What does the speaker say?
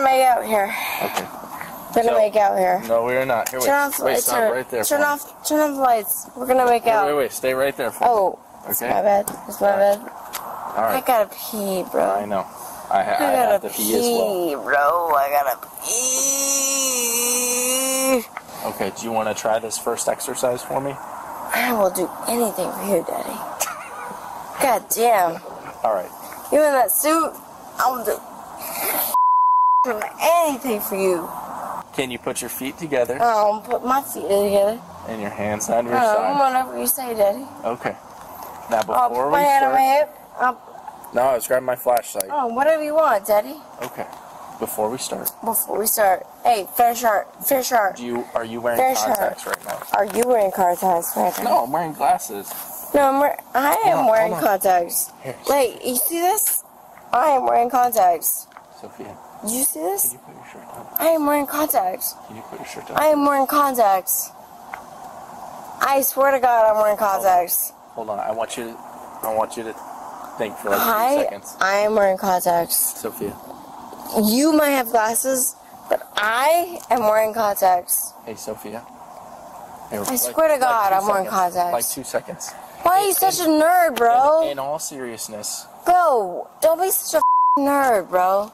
make out here. Okay. We're gonna make out here. No, we are not. Here, Turn off the lights. stop right there. Turn off the lights. We're gonna make out. Wait. Stay right there for me. Oh, it's my bed. It's my bed. All right. I gotta pee, bro. I know. I have to pee as well. Bro. I gotta pee. Okay, do you want to try this first exercise for me? I will do anything for you, Daddy. God damn. All right. You in that suit? I'll do anything for you. Can you put your feet together I'll put my feet together. and your hands on your side? Whatever you say, Daddy. Okay. Now I'll before put we my hand on my start, hip. no, I was grabbing my flashlight. Oh, whatever you want, Daddy. Okay. Before we start, Hey, fair shark. are you wearing Fair contacts right now? Are you wearing contacts right now? No, I'm wearing glasses. No, I am wearing hold on. contacts. Here, Wait, you see this? I am wearing contacts. Sophia, Did you see can this? you put your shirt down? I am wearing contacts. Can you put your shirt I down? am wearing contacts. I swear to God, I'm wearing contacts. Hold on. I want you to think for like 2 seconds. I am wearing contacts. Sophia. You might have glasses, but I am wearing contacts. Hey, Sophia. I swear to God, I'm wearing contacts. Like 2 seconds. Why are you such a nerd, bro? In all seriousness, Bro, don't be such a nerd, bro.